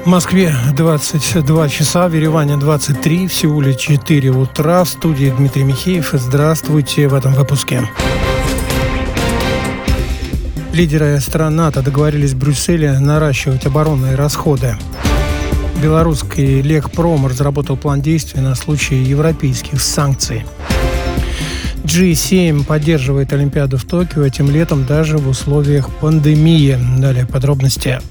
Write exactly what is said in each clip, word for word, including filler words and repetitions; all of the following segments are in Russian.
Москве двадцать два часа, в Ереване двадцать три, в Сеуле четыре утра. В студии Дмитрий Михеев. Здравствуйте в этом выпуске. Лидеры стран НАТО договорились в Брюсселе наращивать оборонные расходы. Белорусский Лекпром разработал план действий на случай европейских санкций. джи семь поддерживает Олимпиаду в Токио этим летом даже в условиях пандемии. Далее подробности.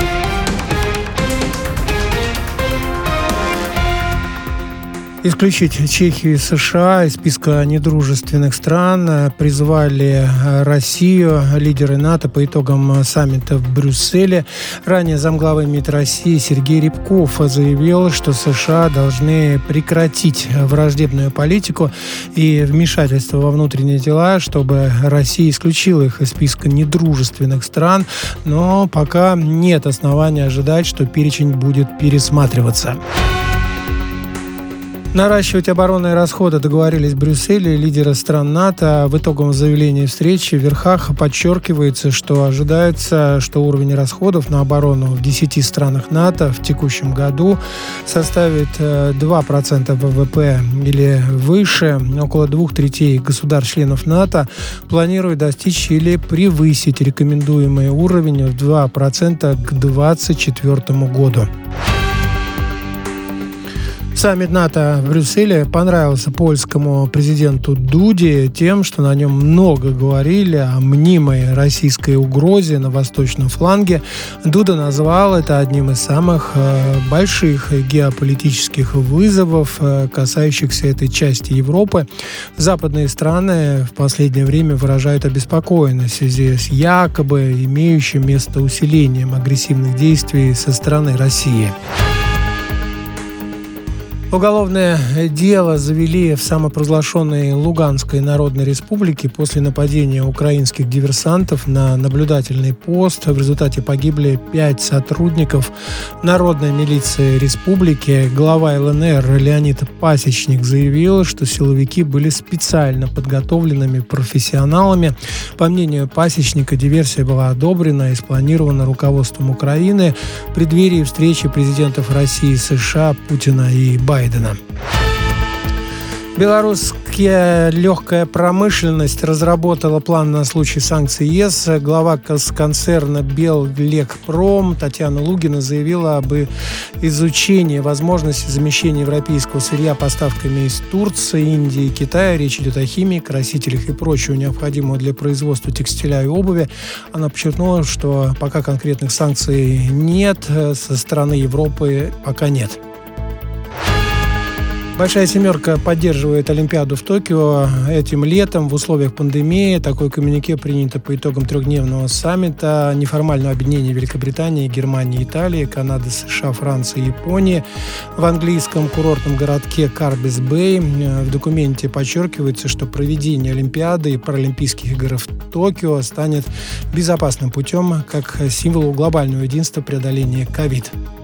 Исключить Чехию и США из списка недружественных стран призвали Россию лидеры НАТО по итогам саммита в Брюсселе. Ранее замглавы МИД России Сергей Рябков заявил, что США должны прекратить враждебную политику и вмешательство во внутренние дела, чтобы Россия исключила их из списка недружественных стран, но пока нет основания ожидать, что перечень будет пересматриваться. Наращивать оборонные расходы договорились в Брюсселе лидеры стран НАТО. В итоговом заявлении встречи в верхах подчеркивается, что ожидается, что уровень расходов на оборону в десяти странах НАТО в текущем году составит два процента ВВП или выше. Около двух третей государств-членов НАТО планируют достичь или превысить рекомендуемый уровень в два процента к двадцать четвёртому году. Саммит НАТО в Брюсселе понравился польскому президенту Дуде тем, что на нем много говорили о мнимой российской угрозе на восточном фланге. Дуда назвал это одним из самых больших геополитических вызовов, касающихся этой части Европы. Западные страны в последнее время выражают обеспокоенность в связи с якобы имеющим место усилением агрессивных действий со стороны России. Уголовное дело завели в самопровозглашенной Луганской Народной Республике после нападения украинских диверсантов на наблюдательный пост. В результате погибли пять сотрудников Народной милиции республики. Глава эл эн эр Леонид Пасечник заявил, что силовики были специально подготовленными профессионалами. По мнению Пасечника, диверсия была одобрена и спланирована руководством Украины в преддверии встречи президентов России и США Путина и Байдена. Белорусская легкая промышленность разработала план на случай санкций ЕС. Глава концерна Беллекпром Татьяна Лугина заявила об изучении возможности замещения европейского сырья поставками из Турции, Индии и Китая. Речь идет о химии, красителях и прочего необходимого для производства текстиля и обуви. Она подчеркнула, что пока конкретных санкций нет, со стороны Европы пока нет. Большая семерка поддерживает Олимпиаду в Токио этим летом в условиях пандемии. Такое коммюнике принято по итогам трехдневного саммита неформального объединения Великобритании, Германии, Италии, Канады, США, Франции и Японии в английском курортном городке Карбис-Бэй. В документе подчеркивается, что проведение Олимпиады и Паралимпийских игр в Токио станет безопасным путем как символу глобального единства преодоления ковид.